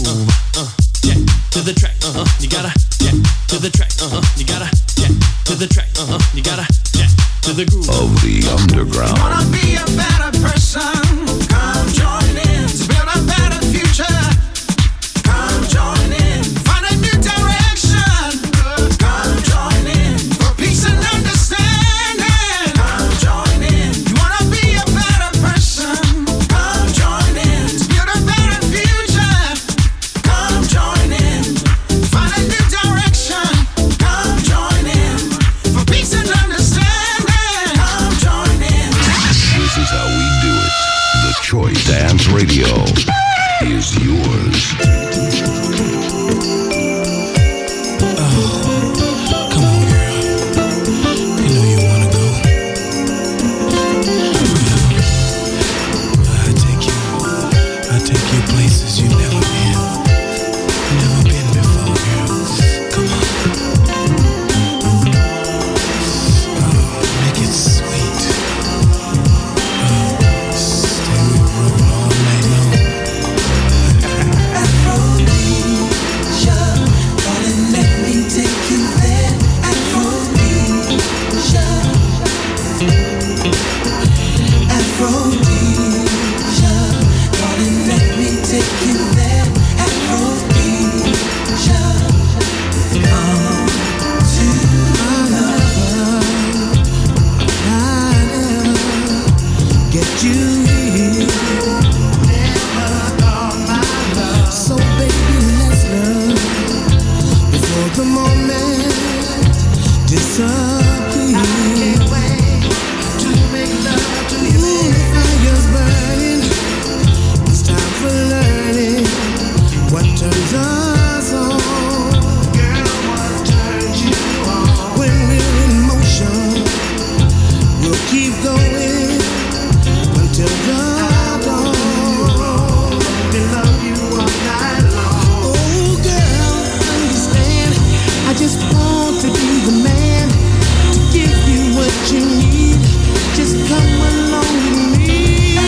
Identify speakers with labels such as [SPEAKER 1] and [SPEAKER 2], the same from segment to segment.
[SPEAKER 1] yeah, to the track, you gotta, yeah, to the track, you gotta, yeah, to the track, you gotta, yeah, to the groove
[SPEAKER 2] of the underground.
[SPEAKER 3] Wanna be a better person? Come join in to build a better future. Come join in, find a new direction. Come join in for peace and understanding. Come join in. You wanna be a better person? Come join in to build a better future. Come join in, find a new direction. Come join in for peace and understanding. Come join in.
[SPEAKER 2] This is how we do it. The Choice Dance Radio is yours.
[SPEAKER 4] Come on, girl. You know you wanna go. I take you places you've never been before, girl. Come on. Make it sweet. Stay with roll all night long.
[SPEAKER 3] Aphrodisia, darling, let me take you there. Aphrodisia, Aphrodisia, darling, let me take you there. Aphrodisia, come to love. I never get you here. So baby, let's love before the moment disappears. I can't wait to make love to you. The fire's burning. It's time for learning what turns us on. Girl, what turns you on? When we're in motion, we'll keep going until the dawn. We love you all night long. Oh, girl, understand. I just want to be the man to give you what you need. Just come along with me.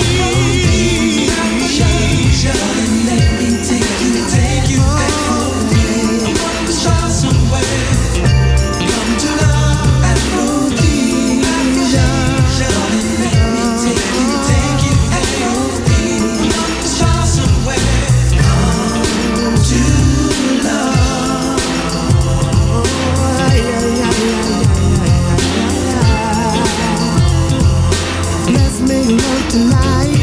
[SPEAKER 3] Darling, let me take you back home. I wanna start somewhere. Come to love, Aphrodite. Darling, let me take you back home. I wanna start somewhere. Come to love. Let's make love tonight.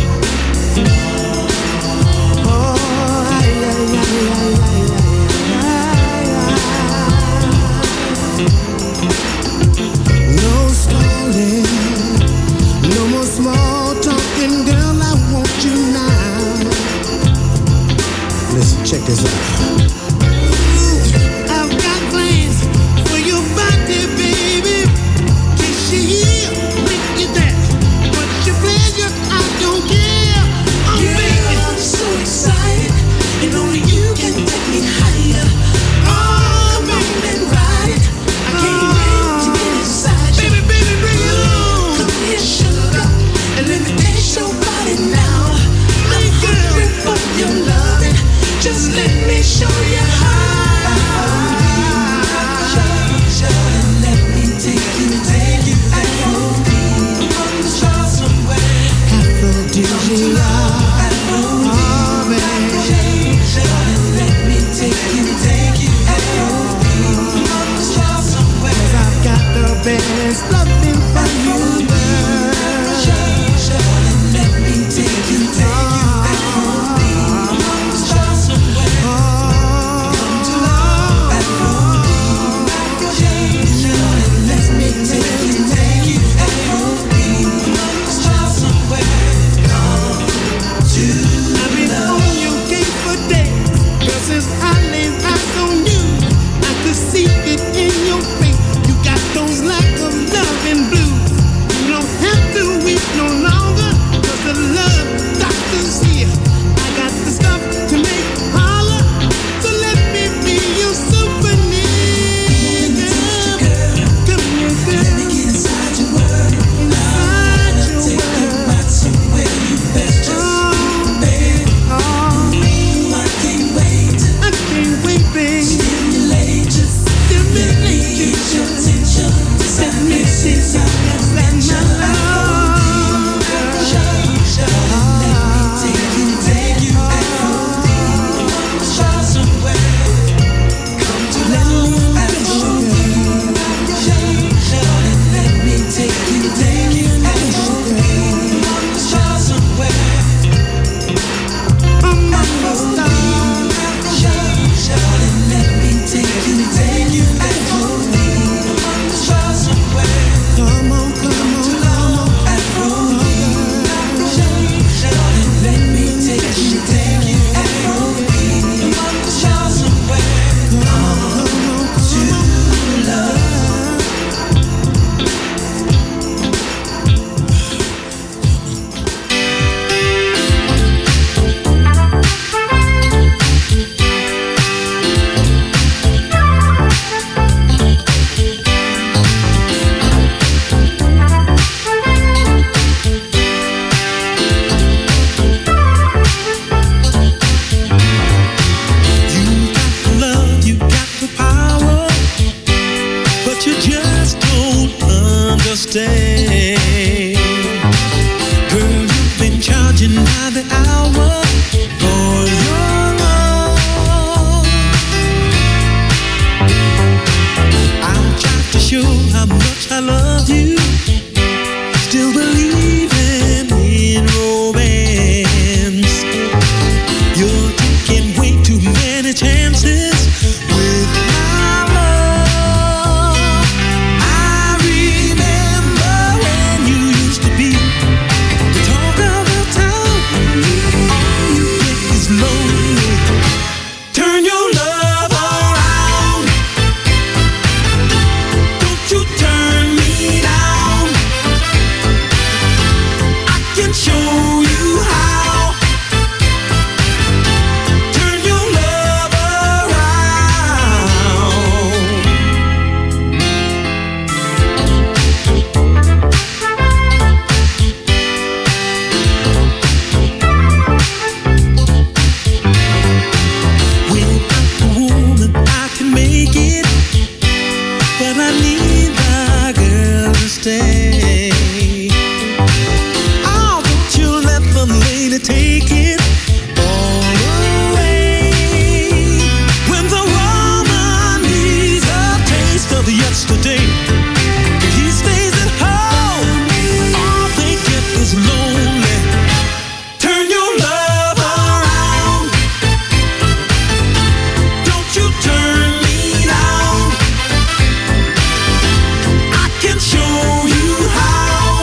[SPEAKER 3] No stalling, no more small talking, girl, I want you now. Listen, check this out. I've got plans for your body, baby. Kiss you here, make you there. What's your pleasure? I don't care. I'm so excited, and only you can take me higher. Oh, come on and ride it. I can't wait to get inside you. Baby, bring it on. Come here, sugar, and let me taste your body now. I'm hungry for your loving. Just let me show you you how much I love you. Still believing in romance. You're taking way too many chances with my love. I remember when you used to be the talk of the town. You get this lonely. Turn your love around. Don't you turn me down. I can show you how. Turn your love around. Without a woman I can make it, but I need my girl to stay. Oh, don't you let the lady take it all away. When the woman needs a taste of yesterday, if he stays at home, all they get is lonely. Turn your love around. Don't you turn me down. I can show you how.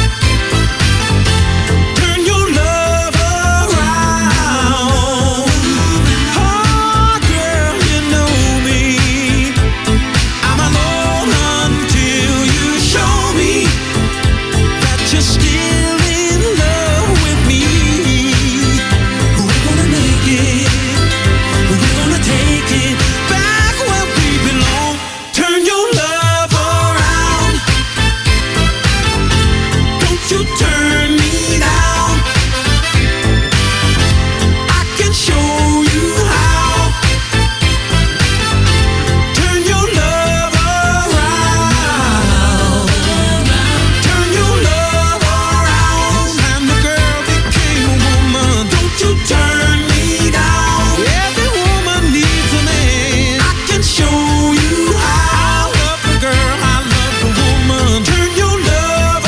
[SPEAKER 3] Turn your love around. Oh, girl, you know me. I'm alone until you show me that you're still in love with me. We're gonna make it. We're gonna take it back where we belong. Turn your love around. Don't you turn me down. I can show you how. Turn your love around. Turn your love around. And the girl became a woman. Don't you turn me down. Every woman needs a man. I can show you how. I love the girl, I love the woman. Turn your love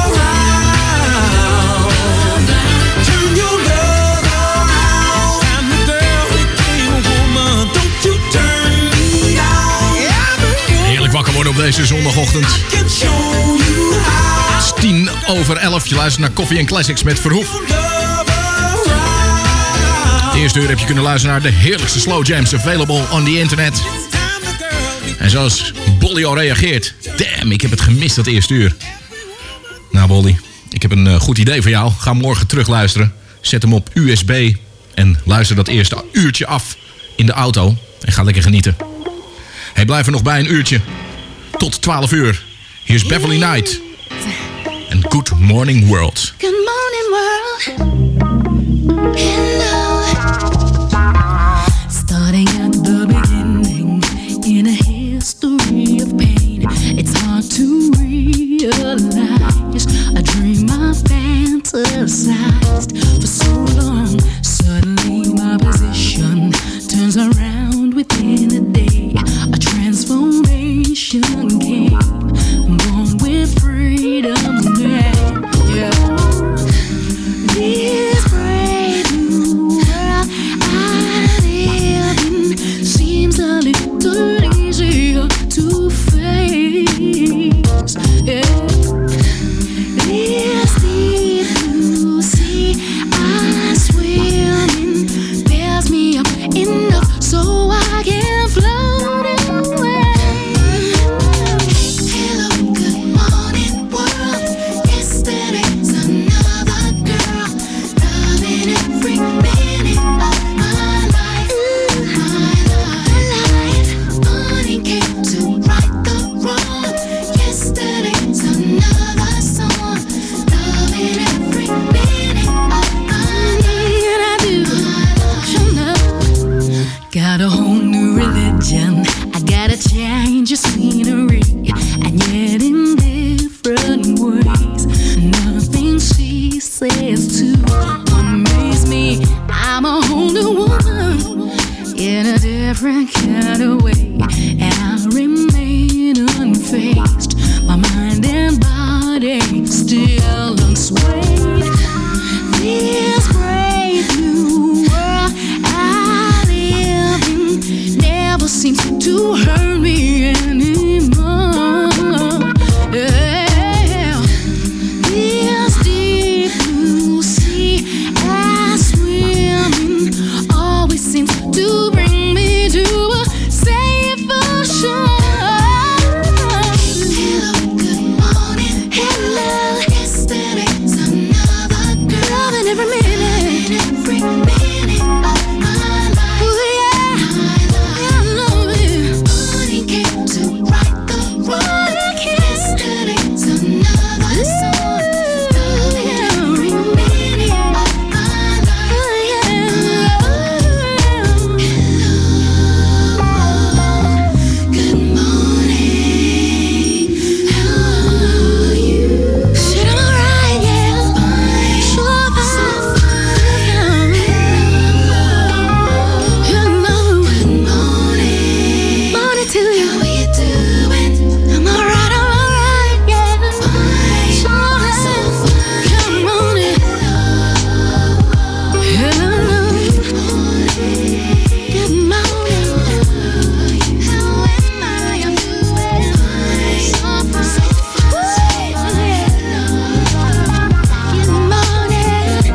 [SPEAKER 3] around. Turn your love around. And the girl became a woman. Don't you turn me down. Every woman
[SPEAKER 5] Heerlijk wakker worden op deze zondagochtend.
[SPEAKER 3] can show you how.
[SPEAKER 5] Het is 10:11. Je luistert naar Koffie en Classics met Verhoef.
[SPEAKER 3] Love around.
[SPEAKER 5] De eerste uur heb je kunnen luisteren naar de heerlijkste slow jams available on the internet.
[SPEAKER 3] Time the girl
[SPEAKER 5] En zoals Bolly al reageert. Damn, ik heb het gemist dat eerste uur. Nou Bolly, ik heb een goed idee voor jou. Ga morgen terug luisteren. Zet hem op USB. En luister dat eerste uurtje af in de auto. En ga lekker genieten. Hey, blijf er nog bij een uurtje. Tot 12 uur. Hier is Beverly Knight. En Good Morning World.
[SPEAKER 6] Good morning, world. Hello. Starting at the beginning in a history of pain. It's hard to realize a dream I fantasized for so long. Suddenly my position turns around within a day. A transformation came. Born with freedom, man. Yeah. This brave new world I live in seems a little easier to face. Yeah. This deep blue sea I swim in bears me up enough so I can float away. Hello, good morning, world. Yesterday's another girl, loving every minute of my life. Morning came to right the wrong. Yesterday's another song, loving every minute of my life. And I do, sure enough. Got a whole new religion. I gotta change your scenery, and yet in different ways. Nothing she says to amaze me. I'm a whole new woman in a different kind of way, and I remain unfazed. faced, my mind and body still unswayed. This brave new world I live in never seems to hurt me anymore. Yeah. This deep blue sea I swim in always seems to bring me to a safer shore. Hello, good morning. Hello, yesterday's another girl. Loving every minute of my life. Ooh, yeah, I love it. Morning came to right the wrong. Yesterday's another song. Loving every minute of my life. Ooh, yeah. Hello, good morning. How are you? Shit, I'm alright, yeah. Fine, sure, fine. Hello, good morning. Morning to you. How you doing? I'm alright, yeah. Fine, sure, fine. Come on in. Hello, good morning. How am I? I'm doing fine. So fine. Good morning.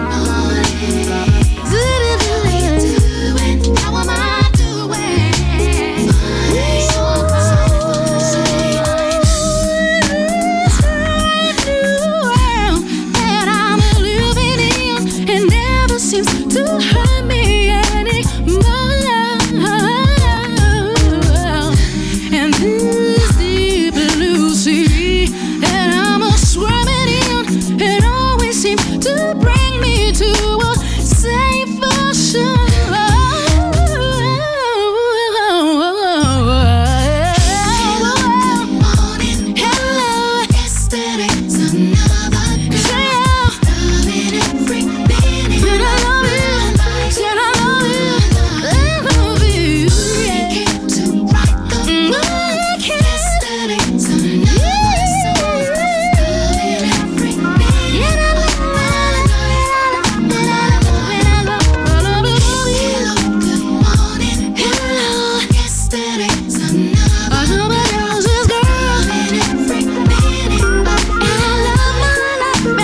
[SPEAKER 6] How am I doing? So world that I'm living in, it never seems to hurt me anymore. And this deep blue sea that I'm swimming in, it always seems to bring me to a safer shore. Hello, yesterday's another girl. Loving every minute of my life. Said I love you, I love you. Came to right the wrong. Yesterday's another song. Loving every minute of my life. Hello, good morning. Hello, yesterday's another girl. Loving every minute of my life. I love my life, and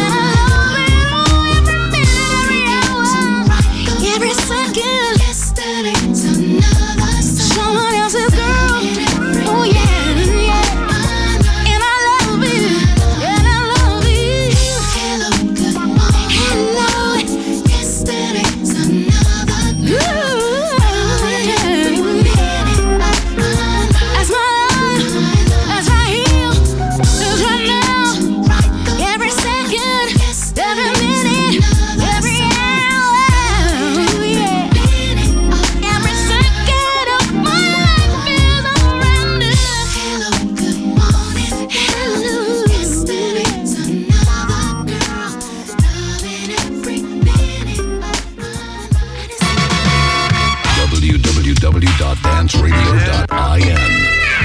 [SPEAKER 6] I love it every second. Yesterday's another song. Someone else's girl. Oh yeah, yeah. And I love it, and I love it. Hello, good morning. Hello, yesterday's another girl. Loving every minute of my life. That's my life. That's right here. That's right now. Every second, every minute, every hour. Yeah. Every second of my life is around us. Hello, good morning. Hello, yesterday's another girl. Loving every minute of my life.
[SPEAKER 2] www.danceradio.in.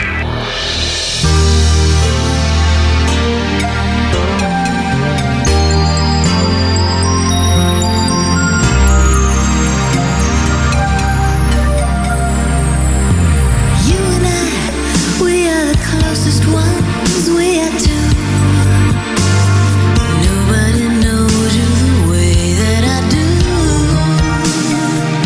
[SPEAKER 6] You and I, we are the closest ones. We are two. Nobody knows you the way that I do.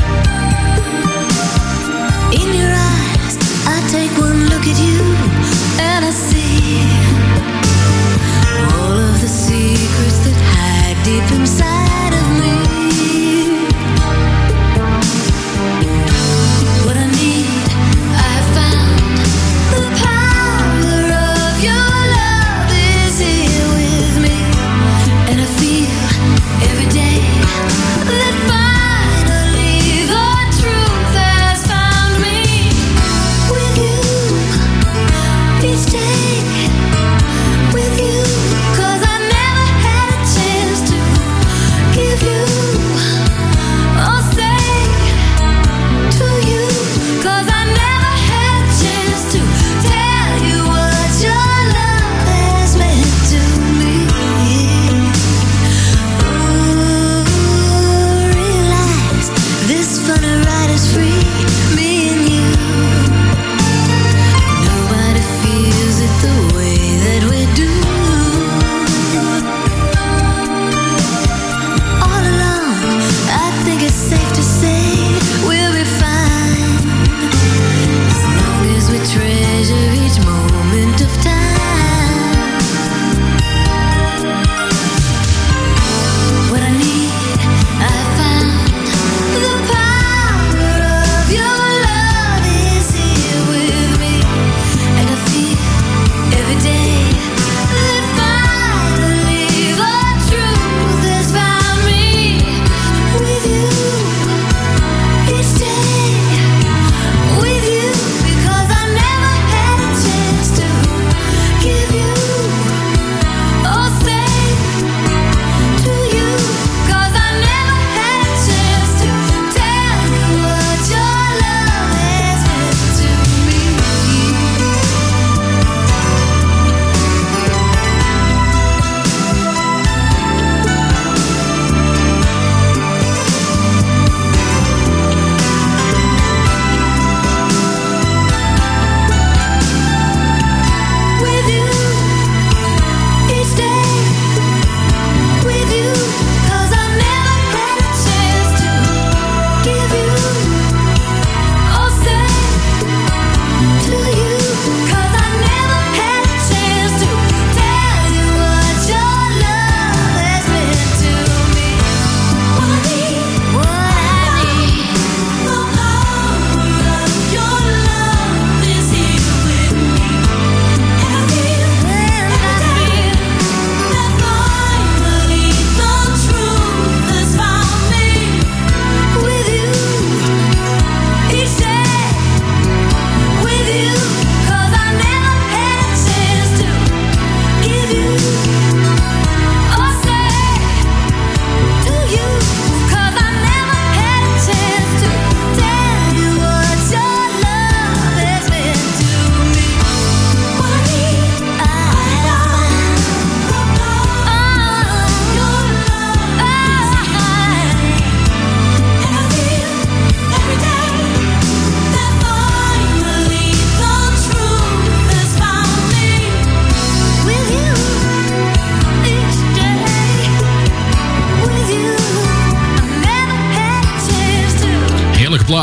[SPEAKER 6] In your eyes, I take one look at you.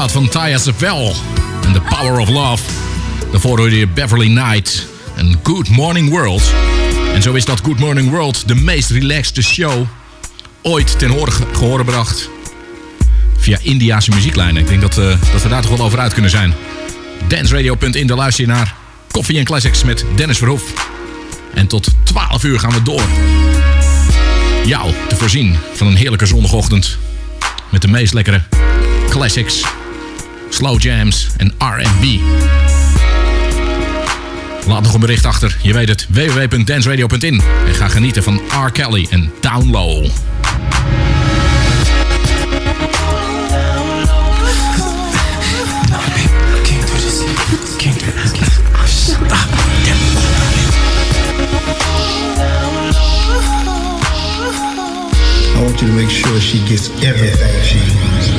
[SPEAKER 5] plaat van Taya Savell en The Power of Love. Daarvoor hoorde je Beverly Knight en Good Morning World. En zo is dat Good Morning World de meest relaxte show ooit ten gehoor gebracht via Indiase muzieklijnen. Ik denk dat we daar toch wel over uit kunnen zijn. Danceradio.in, daar luister je naar Koffie en Classics met Dennis Verhoef. En tot 12 uur gaan we door jou te voorzien van een heerlijke zondagochtend met de meest lekkere classics, slow jams en R&B. Laat nog een bericht achter, je weet het, www.danceradio.in. En ga genieten van R. Kelly en Down Low.
[SPEAKER 7] I want you to make sure she gets everything she needs.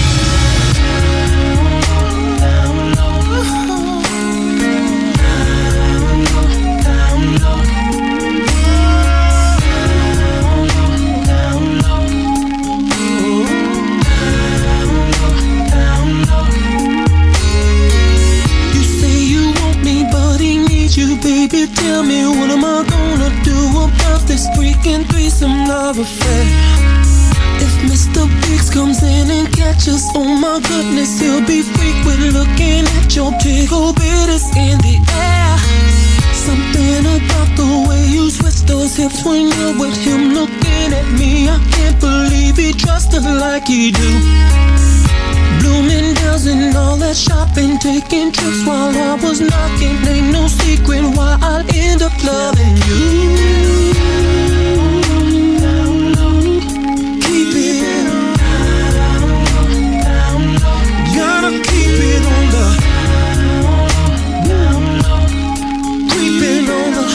[SPEAKER 3] Baby, tell me, what am I gonna do about this freaking threesome love affair? If Mr. Biggs comes in and catches, oh my goodness, he'll be freaked with looking at your big old bitties in the air. Something about the way you switch those hips when you're with him looking at me. I can't believe he trusts her like he do. Bloomingdale's and all that shopping, taking trips while I was knocking. Ain't no secret why I'll end up loving you. Keep it, gotta keep it on the, creeping on the.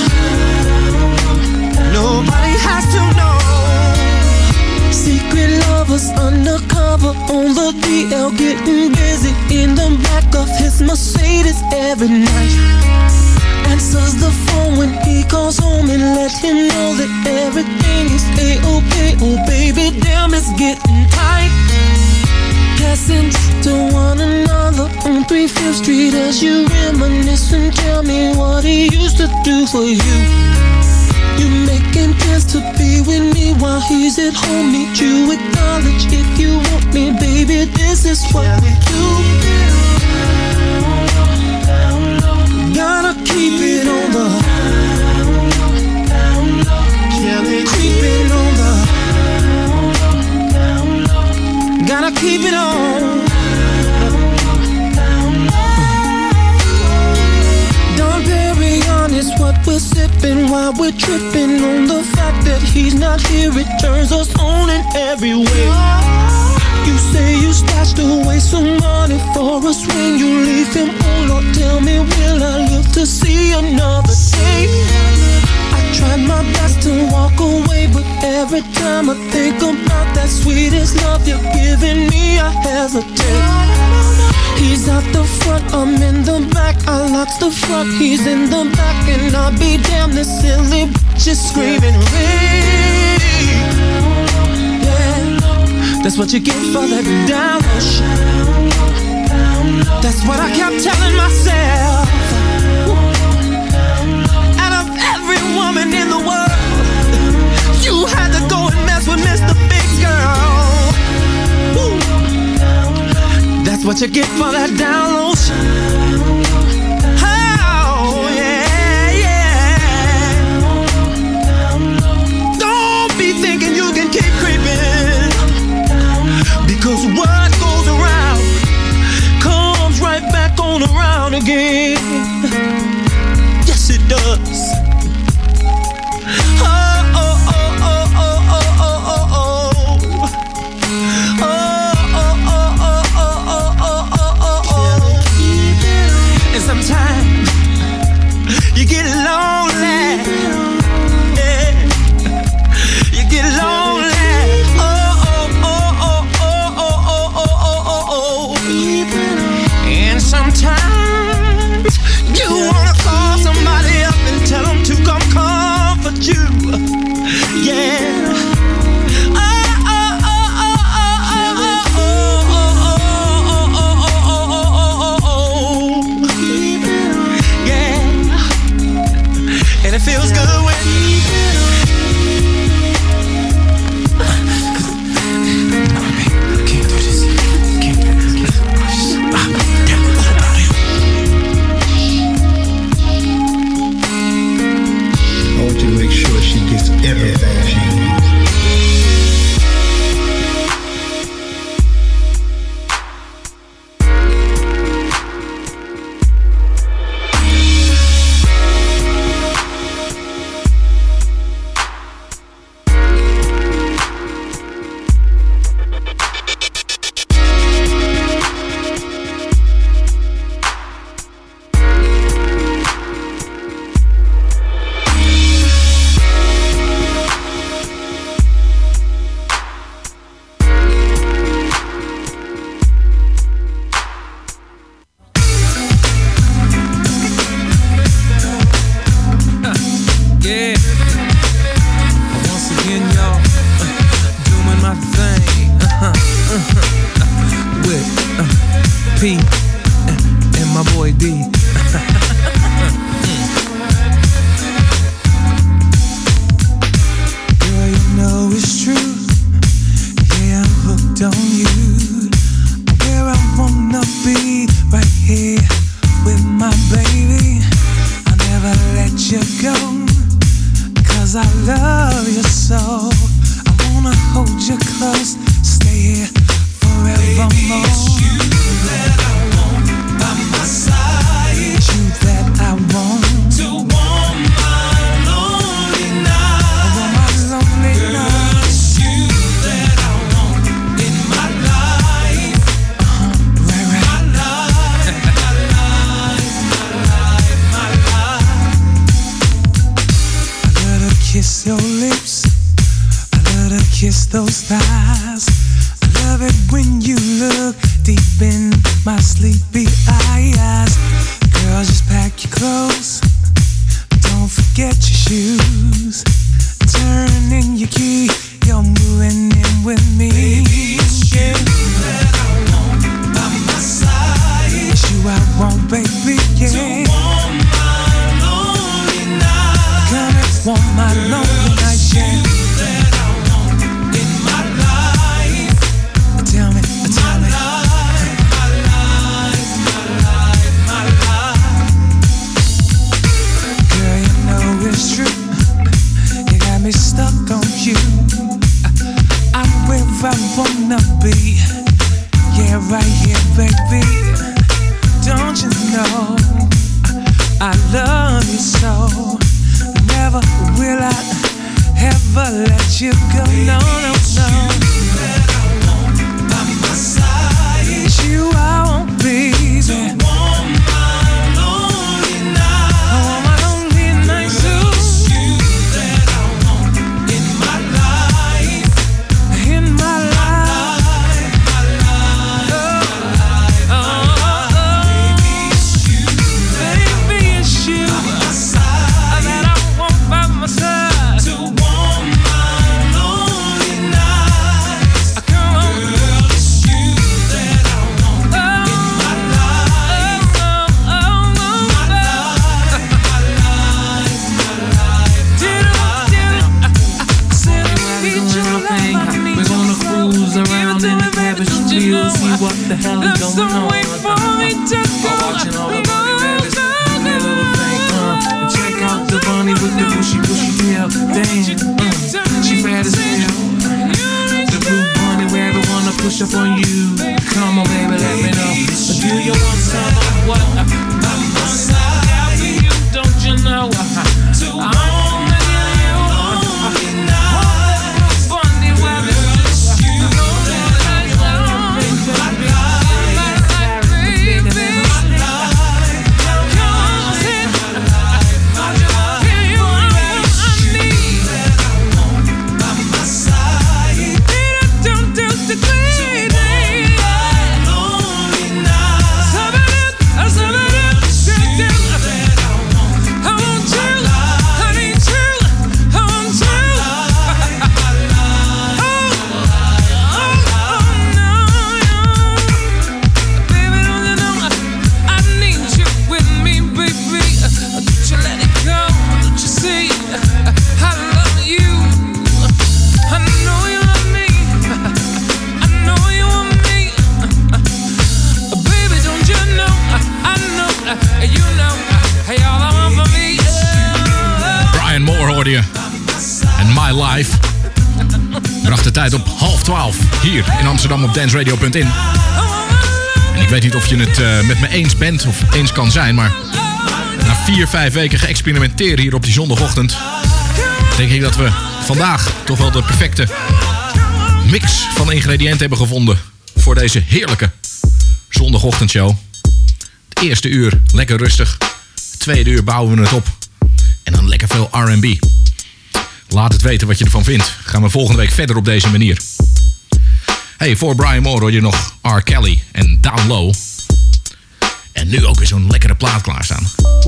[SPEAKER 3] Nobody has to know. Secret lovers undercover on the DL, getting busy in the back of his Mercedes every night. Answers the phone when he calls home and let him know that everything is A-OK. Oh baby, damn, it's getting tight. Passing to one another on 35th Street as you reminisce and tell me what he used to do for you. You making plans to be with me while he's at home. Meet you at college if you want me, baby. This is what we do. Gotta keep it on the, creeping on the, gotta keep it on. Is what we're sipping while we're tripping on the fact that he's not here. It turns us on in every way. You say you stashed away some money for us when you leave him. Oh Lord, tell me, will I live to see another day? I tried my best to walk away, but every time I think about that sweetest love you're giving me, I hesitate. He's out the front, I'm in the back. I locked the front, he's in the back. And I'll be damned, this silly bitch is screaming rape. Yeah, that's what you get for that download. That's what I kept telling myself. Out of every woman in the world, you had to go and mess with Mr. Big Girl. That's what you get for that download. Oh, yeah, yeah. Don't be thinking you can keep creeping, because what goes around comes right back on around again. Yes, it does. Sometimes you get lonely, yeah. You get lonely. And sometimes you wanna call somebody up and tell them here with my baby. I'll never let you go, 'cause I love you so. I wanna hold you close, stay here forevermore. It's you that I want by my side. It's you that I want to warm my lonely night. I want my lonely night. Girl, it's you that I want in my life. Right, right. My life, my life, my life, my life. I love to kiss your lips. I love to kiss those thighs. I love it when you look deep in my sleepy eyes. Girl, just pack your clothes. Don't forget your shoes. Turn in your key. You're moving in with me. Baby, it's you that I want by my side. It's you I want, baby, yeah. To warm my lonely night. Come and warm my lonely night, yeah. That I want in my life. Tell me, tell me. My life, my life, my life. Girl, you know it's true. You got me stuck on you. I'm where I wanna be. Yeah, right here, baby. Don't you know I love you so? Never will I ever let you go. No, no, no. That I want by my side. It's you I want, baby. To warm my lonely night. I want my lonely night too. It's you that I want in my life. In my life, my life, my life, my life. Baby, it's you. Baby, it's you. By my side. That I want by my side. To warm my lonely nights. Come on. Girl, it's you that I want in my life. My life, my life, my life, my life.
[SPEAKER 8] We're gonna cruise around in the lavish wheel, see what the hell is going on. Watching all the bunny rabbits do their little thing, and check out the bunny with the bushy tail. Damn, she fat as hell. The blue bunny rabbit wanna push up on you. Come on, baby, let me know. Do you want some of what? By my side, you don't you know? To warm my lonely night. Bunny rabbit, you know that I love my life, baby. My life, come on, say my life, my life. Here you are, I need that I want by my side. Don't do the crazy. Lonely night.
[SPEAKER 5] En My Life bracht de tijd op 11:30 hier in Amsterdam op danceradio.in. En ik weet niet of je het met me eens bent of eens kan zijn, maar na 4-5 weken geëxperimenteren hier op die zondagochtend denk ik dat we vandaag toch wel de perfecte mix van ingrediënten hebben gevonden voor deze heerlijke zondagochtendshow. Het eerste uur lekker rustig, het tweede uur bouwen we het op en dan lekker veel R&B. Laat het weten wat je ervan vindt. Gaan we volgende week verder op deze manier. Hey, voor Brian Moore hoor je nog R. Kelly en Down Low. En nu ook weer zo'n lekkere plaat klaarstaan.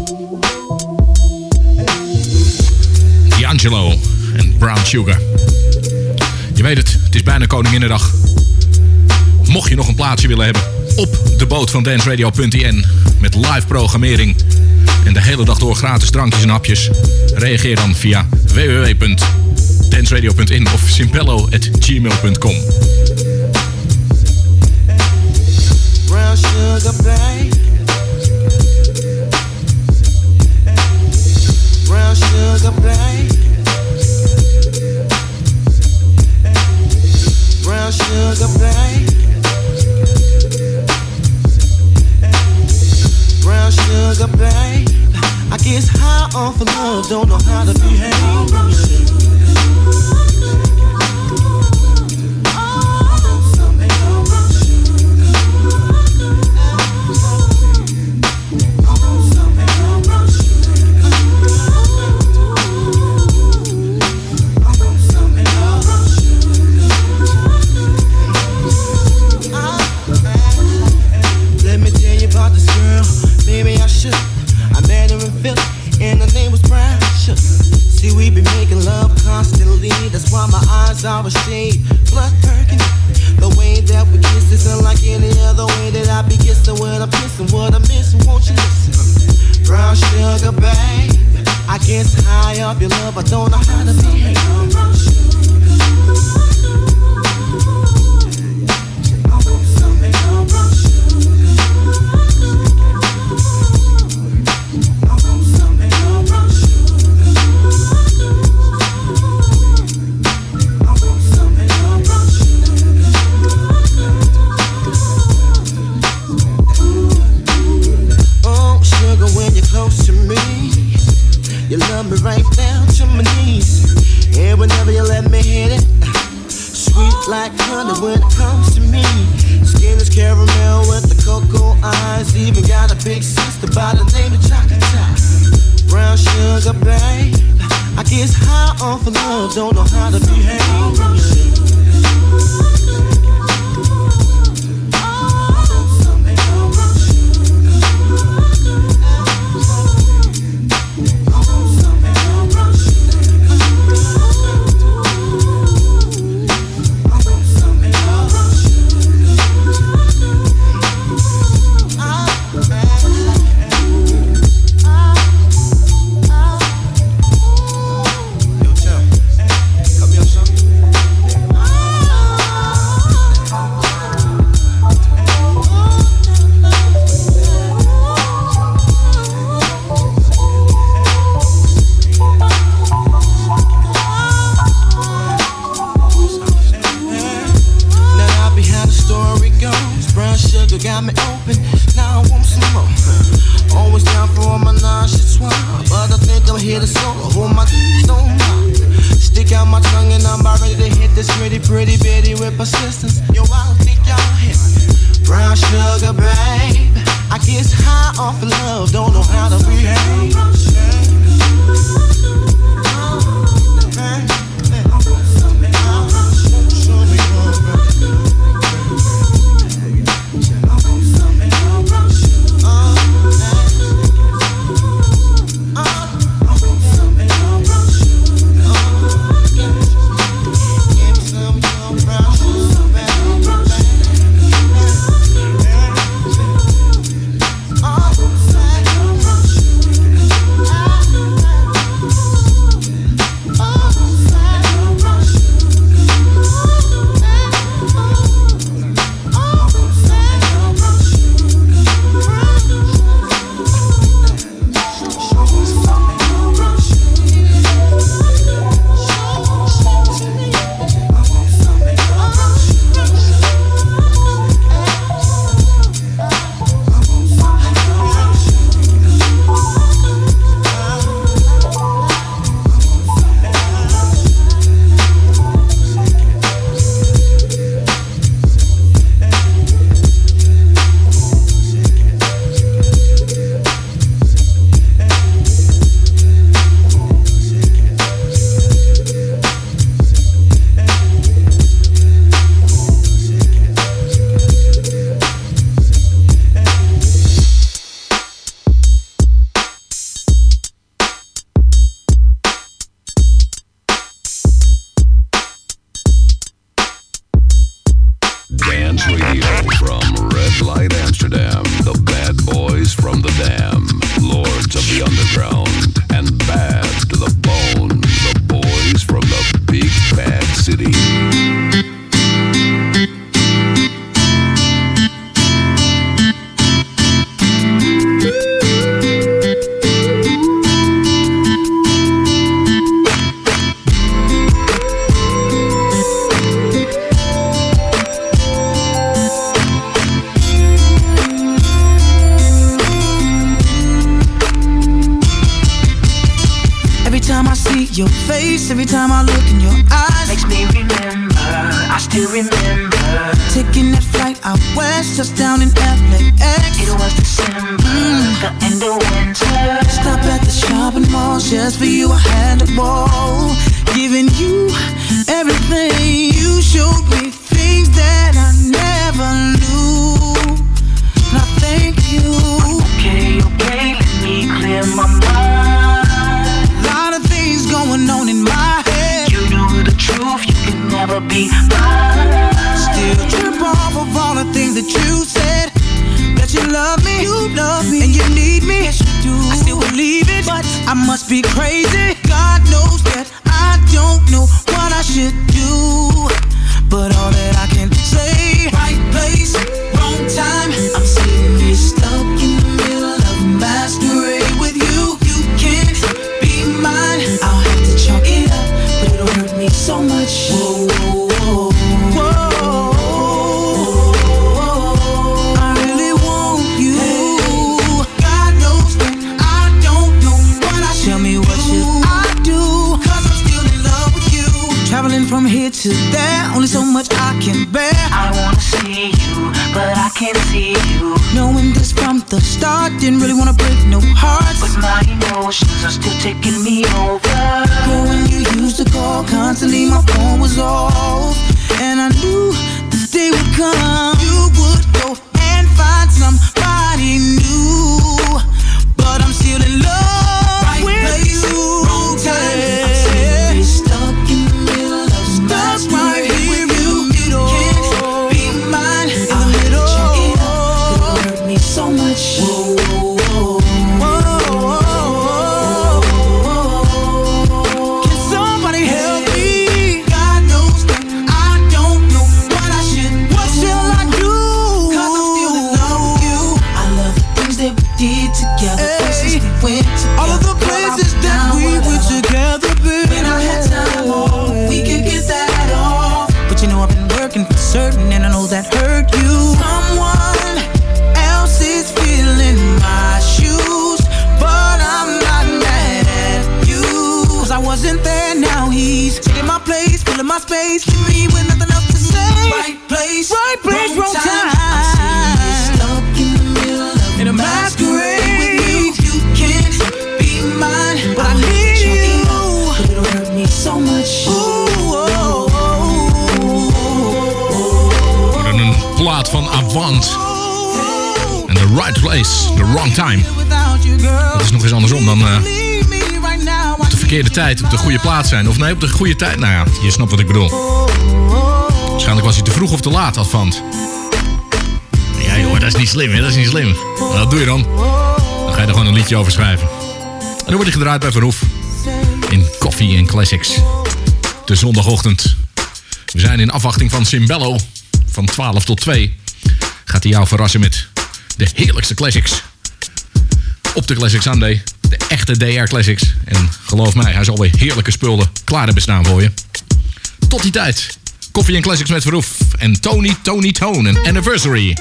[SPEAKER 5] D'Angelo en Brown Sugar. Je weet het, het is bijna Koninginnedag. Mocht je nog een plaatsje willen hebben op de boot van danceradio.in met live programmering en de hele dag door gratis drankjes en hapjes, reageer dan via www.danceradio.in of simpello@gmail.com.
[SPEAKER 9] Brown sugar, babe.
[SPEAKER 3] sugar, babe. I guess high off of love, don't know how to behave. Let me tell you about this girl, maybe I should. I met her in Philly, and her name was Precious. See, we be making love constantly, that's why my eyes are a shade blood perking. The way that we kiss isn't like any other way that I be kissing when I'm kissing. What I'm missing, won't you listen? Brown sugar, babe. I guess high up your love, I don't know how to behave. Close to me, you love me right down to my knees, and whenever you let me hit it, sweet like honey when it comes to me. Skin is caramel with the cocoa eyes, even got a big sister by the name of Chocolate Top. Brown sugar, babe. I guess high off of love, don't know how to behave. Got me open, now I want some more. Always down for all my nauseous swine, but I think I'm here to solo. Hold my don't mind. Stick out my tongue and I'm about ready to hit this pretty bitty with persistence. Yo, I don't think y'all hit me. Brown sugar, babe. I guess high off of love, don't know how to behave. your face every time I look in your eyes.
[SPEAKER 9] Makes me remember, I still remember.
[SPEAKER 3] Taking that flight out west, just down in LAX.
[SPEAKER 9] It was December, the end of winter.
[SPEAKER 3] Stop at the shopping mall, just for you I had a ball. Giving you everything. You showed me things that I never knew. And I thank you.
[SPEAKER 9] Okay, let me clear my mind.
[SPEAKER 3] Lot of things going on in my head.
[SPEAKER 9] You knew the truth, you can never be mine.
[SPEAKER 3] Still trip off of all the things that you said. That you love me, and you need me. Yes, you do. I still believe it, but I must be crazy. God knows that I don't know what I should do. But all that I can say, right place, wrong time. I'm sitting here stuck in the middle of a masquerade with you. You can't be mine. I'll have to chalk it up, but it'll hurt me so much. Whoa, whoa, whoa, whoa. I really want you. God knows that I don't know what I should do. Tell me what should I do? 'Cause I'm still in love with you. Traveling from here to there, only so much I can bear.
[SPEAKER 9] I wanna see you, but I can't see you.
[SPEAKER 3] Knowing this from the start, didn't really wanna break no hearts.
[SPEAKER 9] But my emotions are still taking me over.
[SPEAKER 3] Girl, when you used to call constantly, my phone was off. And I knew this day would come. You would go and find somebody new. But I'm still in love right with place, you. Wrong time. I'm sitting here stuck in the middle of stuck right here with you. Can't be mine in the middle. Chalk it up, it'll hurt me so much. Whoa, whoa, whoa, whoa. Can somebody help me? God knows that I don't know what I should do. What shall I do? 'Cause I'm still in love with you. I love the things that we did together. Places we went together. All of the places that we went together, baby. When I had time off, we could get that off. But you know I've been working for certain, and I know that hurt you. Someone else is feeling my shoes, but I'm not mad at you. 'Cause I wasn't there, now he's taking my place, filling my space, leaving me with nothing else to say. Right place, wrong time. I'm sitting here stuck in the middle of in a masquerade with you. You can't be mine, but I need you. But it'll hurt me so much.
[SPEAKER 5] Een plaat van Avant. En The Right Place, The Wrong Time. Dat is nog eens andersom dan op de verkeerde tijd op de goede plaats zijn. Of nee, op de goede tijd. Nou ja, je snapt wat ik bedoel. Waarschijnlijk was hij te vroeg of te laat, Avant. Ja joh, dat is niet slim, hè? Dat is niet slim. Maar wat doe je dan? Dan ga je er gewoon een liedje over schrijven. En dan wordt hij gedraaid bij Verhoef. In Coffee and Classics. De zondagochtend. We zijn in afwachting van Cimbello. Van 12 tot 2 gaat hij jou verrassen met de heerlijkste classics. Op de Classic Sunday. De echte DR Classics. En geloof mij, hij zal weer heerlijke spullen klaar hebben staan voor je. Tot die tijd. Coffee and Classics met Verhoef. En Tony Tone en Anniversary.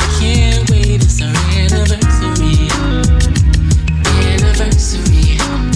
[SPEAKER 6] Anniversary.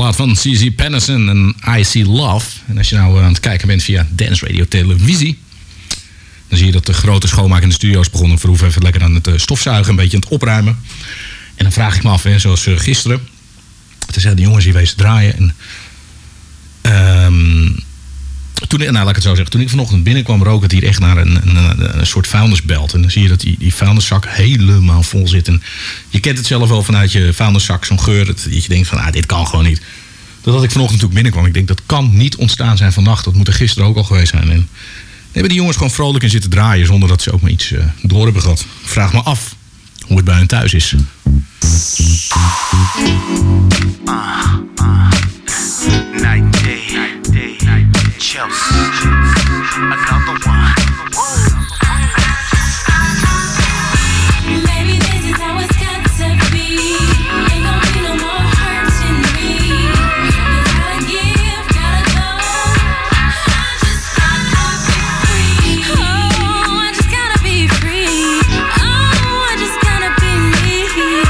[SPEAKER 5] plaat van CeCe Peniston en I See Love. En als je nou aan het kijken bent via Dance Radio Televisie, dan zie je dat de grote schoonmaak in de studio is begonnen. Verhoeven even lekker aan het stofzuigen, een beetje aan het opruimen. En dan vraag ik me af, hè, zoals gisteren. Toen zeiden de jongens hier wezen draaien. En toen, nou, laat ik het zo zeggen. Toen ik vanochtend binnenkwam, rook het hier echt naar een soort vuilnisbelt. En dan zie je dat die vuilniszak helemaal vol zit. En je kent het zelf wel vanuit je vuilniszak, zo'n geur. Dat je denkt van, dit kan gewoon niet. Dat had ik vanochtend toen ik binnenkwam. Ik denk, dat kan niet ontstaan zijn vannacht. Dat moet er gisteren ook al geweest zijn. En hebben die jongens gewoon vrolijk in zitten draaien zonder dat ze ook maar iets door hebben gehad. Ik vraag me af hoe het bij hen thuis is.
[SPEAKER 9] Night and day, Chelsea, another one.
[SPEAKER 6] Maybe this is how it's got to be. Ain't gonna be no more hurting me. Gotta give, gotta go. I just gotta be free. Oh, I just gotta be free. Oh, I just gotta be me.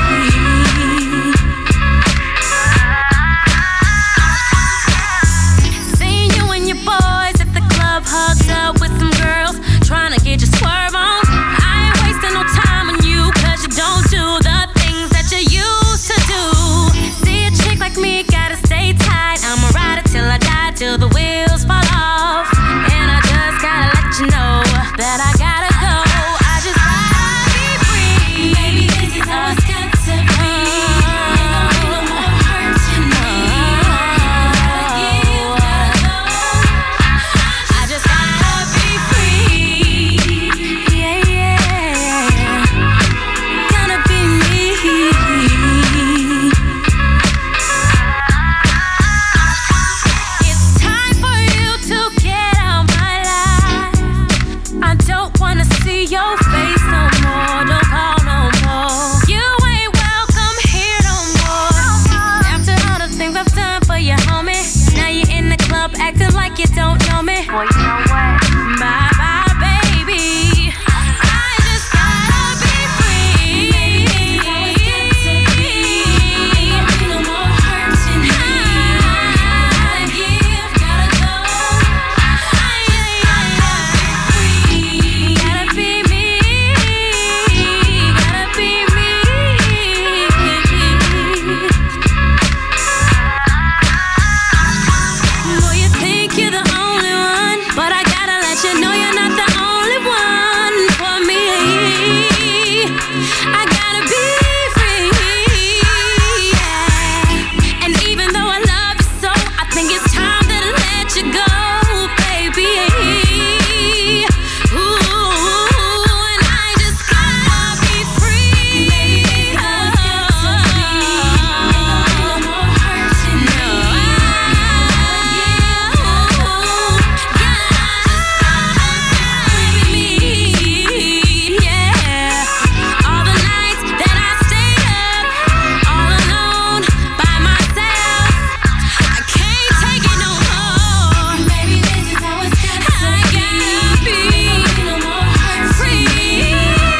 [SPEAKER 6] Seeing you and your boys at the club, hugged up with some girls, trying to get your swerve on. I ain't wasting no time on you, cause you don't do the things that you used to do. See a chick like me, gotta stay tight. I'ma ride it till I die, till the wheels fall off. And I just gotta let you know that I gotta go. I just gotta be free. Maybe this is how it's got to be. Ain't gonna be no more hurting me. Gotta give, gotta go. I just gotta be free. Yeah, yeah. Gotta be me. It's time for you to get out my life. I don't wanna see your face no more. Don't call no more. You ain't welcome here no more. After all the things I've done for you, homie. Now you're in the club acting like you don't know me.
[SPEAKER 9] Boy, you know what?
[SPEAKER 6] Bye bye, baby. I just gotta be free. Maybe this is how it's got to be. Ain't gonna be no more hurting me. Gotta give, gotta go. I just gotta be free. Gotta be me. Gotta be me. Boy, you think you're the only one, but I gotta let you know you're not the only one for me. I gotta be free, yeah. And even though I love you so, I think it's time that I let you go, baby. Ooh, and I just gotta be free. Maybe this is how it's got to be. Ain't gonna be no more hurting me. Yeah. All the nights that I stayed up all alone by myself, I can't take it no more. Maybe this is how it's got to be. I gotta be no more free.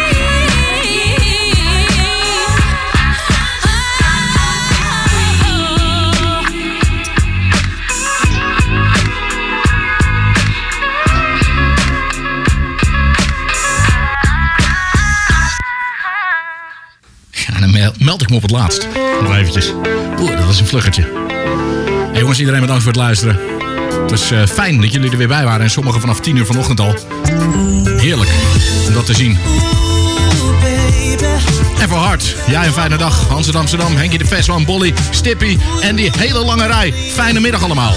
[SPEAKER 5] Ja, en dan meld ik me op het laatst. Nog eventjes. Oeh, dat was een vluggertje. Hey jongens, iedereen bedankt voor het luisteren. Het was fijn dat jullie er weer bij waren. En sommigen vanaf 10 uur vanochtend al. Heerlijk om dat te zien. En voor Hart, jij een fijne dag. Hans uit Amsterdam, Henkie de Vesman, Bolly, Stippy en die hele lange rij. Fijne middag allemaal.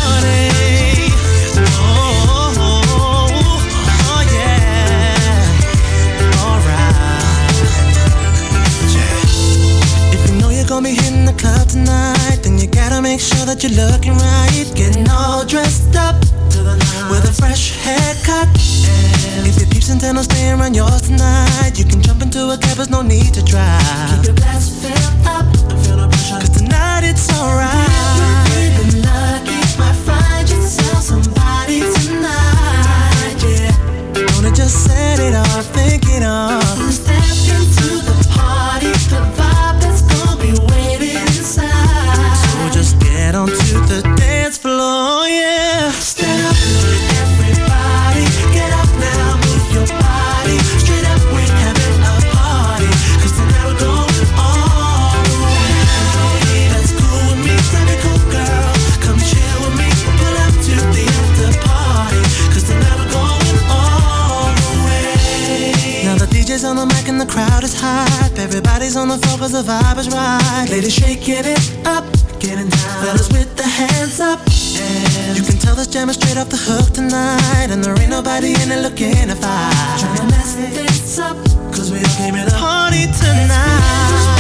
[SPEAKER 3] If you know you're gonna be hitting the club tonight, then you gotta make sure that you're looking right. Getting all dressed up with a fresh haircut. If your peeps intend on staying around yours tonight, you can jump into a cab, there's no need to drive. Keep your glass filled up, cause tonight it's alright. Feeling lucky, might find yourself somebody tonight, yeah. Wanna just set it off, think it off. Step into the party, the vibe that's gonna be waiting inside. So just get on to DJ's on the mic and the crowd is hype. Everybody's on the floor cause the vibe is right. Ladies shaking it up, getting down. Fellas with the hands up. And you can tell this jam is straight off the hook tonight. And there ain't nobody in it looking to fight. Trying to mess this up, cause we all came here to party tonight.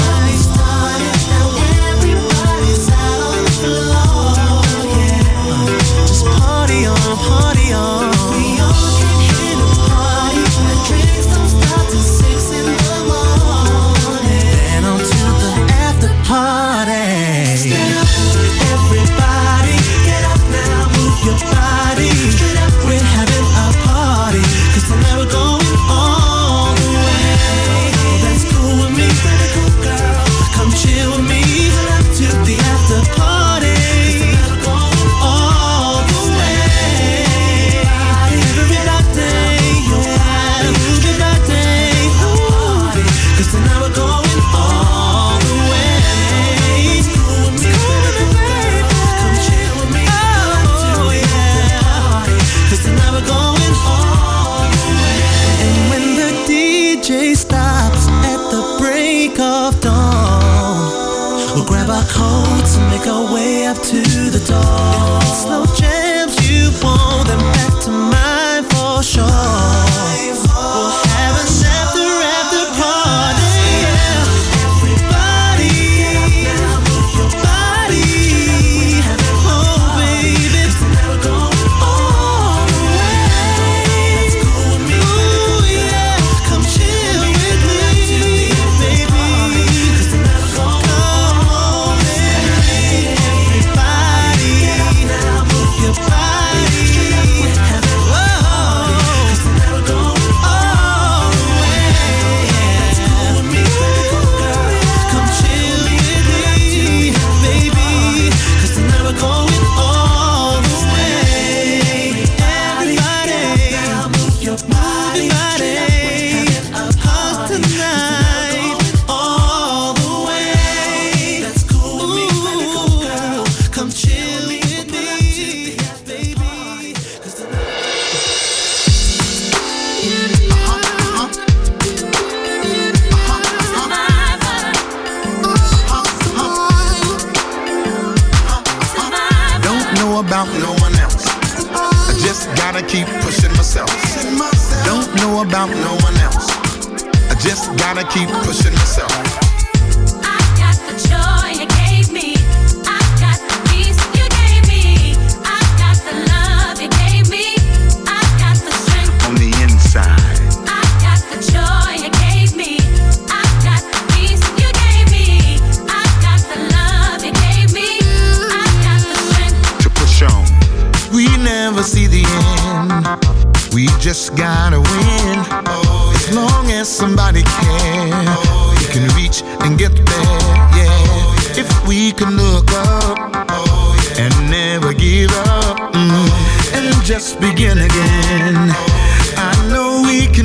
[SPEAKER 3] Party on, party on. We all came here to party. The drinks don't stop till 6 in the morning. Then on to the after party. Stand up, everybody. Get up now, move your body. Straight up, we're having a party. Cause tonight we're going all the way. Well, that's cool with me, pretty cool girl. Come chill with me. Up to the after party. Our coats and make our way up to the door. Slow jams you want them back to mine for sure. We'll have an after party. Everybody, get up now, move your body. Oh baby, tonight we're going all the way. That's cool with me. Ooh yeah, come chill with me, baby. Cause tonight we're going.
[SPEAKER 10] No one else. I just gotta keep pushing myself. Don't know about no one else. I just gotta keep pushing myself.
[SPEAKER 6] I got the joy you gave me. I got the peace you gave me. I got the love you gave me. I got the strength
[SPEAKER 10] on the inside.
[SPEAKER 6] I got the joy you gave me. I got the peace you gave me. I got the love you gave me. I got the strength
[SPEAKER 10] to push on. We never see the end. We just gotta win. As long as somebody cares, we can reach and get there. Yeah, if we can look up and never give up and just begin again, I know we can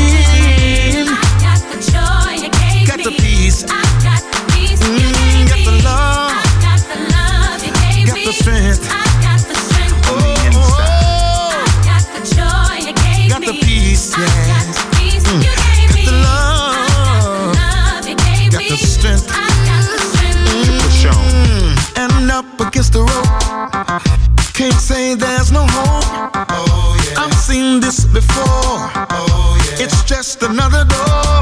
[SPEAKER 10] win.
[SPEAKER 6] I got the joy you gave
[SPEAKER 10] got
[SPEAKER 6] me.
[SPEAKER 10] The peace.
[SPEAKER 6] I got the peace you gave
[SPEAKER 10] got
[SPEAKER 6] me.
[SPEAKER 10] The love.
[SPEAKER 6] I got the love you gave
[SPEAKER 10] got
[SPEAKER 6] me.
[SPEAKER 10] The strength.
[SPEAKER 6] I got the strength
[SPEAKER 10] on the inside.
[SPEAKER 6] I got the joy you gave
[SPEAKER 10] got
[SPEAKER 6] me.
[SPEAKER 10] The peace, yeah.
[SPEAKER 6] I got the peace you gave me.
[SPEAKER 10] Got the love.
[SPEAKER 6] I got the love you gave
[SPEAKER 10] got
[SPEAKER 6] me.
[SPEAKER 10] The strength.
[SPEAKER 6] I got the strength
[SPEAKER 10] to push on. And up against the rope, can't say there's no hope. I've seen this before. It's just another door.